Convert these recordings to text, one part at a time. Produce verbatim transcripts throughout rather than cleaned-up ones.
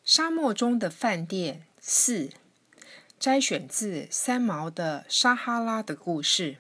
沙漠中的饭店四，摘选自三毛的《撒哈拉的故事》。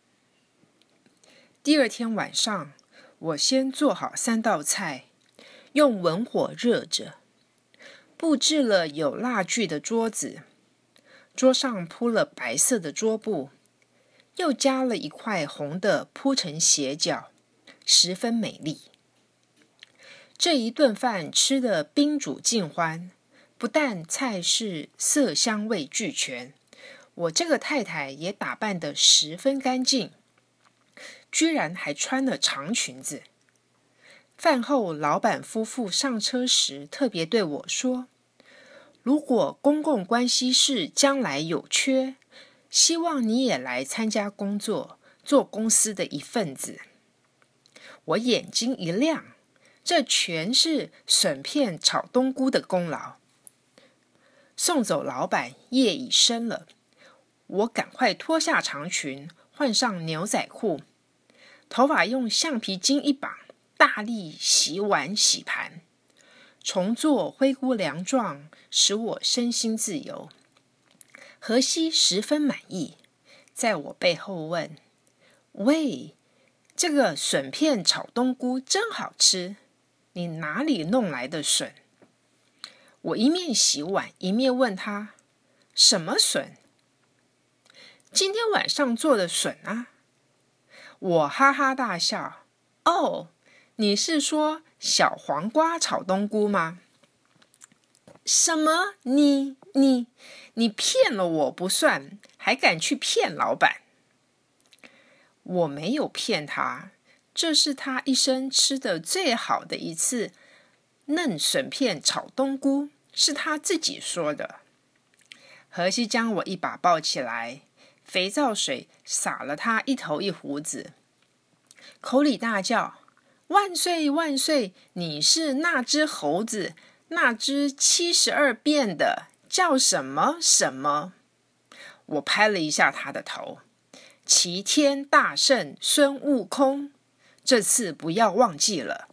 第二天晚上，我先做好三道菜，用文火热着，布置了有蜡炬的桌子，桌上铺了白色的桌布，又加了一块红的铺成斜角，十分美丽。这一顿饭吃得宾主尽欢，不但菜式色香味俱全，我这个太太也打扮得十分干净，居然还穿了长裙子。饭后，老板夫妇上车时特别对我说，如果公共关系室将来有缺，希望你也来参加工作，做公司的一份子。我眼睛一亮，这全是笋片炒冬菇的功劳。送走老板，夜已深了，我赶快脱下长裙，换上牛仔裤，头发用橡皮筋一绑，大力洗碗洗盘，重做灰姑娘状，使我身心自由。荷西十分满意，在我背后问，喂，这个笋片炒冬菇真好吃，你哪里弄来的笋？我一面洗碗一面问他，什么笋？今天晚上做的笋啊。我哈哈大笑，哦，你是说小黄瓜炒冬菇吗？什么？你你你骗了我不算，还敢去骗老板？我没有骗他，这是他一生吃的最好的一次嫩笋片炒冬菇，是他自己说的。荷西将我一把抱起来，肥皂水洒了他一头一胡子，口里大叫，万岁万岁，你是那只猴子，那只七十二变的，叫什么什么？我拍了一下他的头，齐天大圣孙悟空，这次不要忘记了。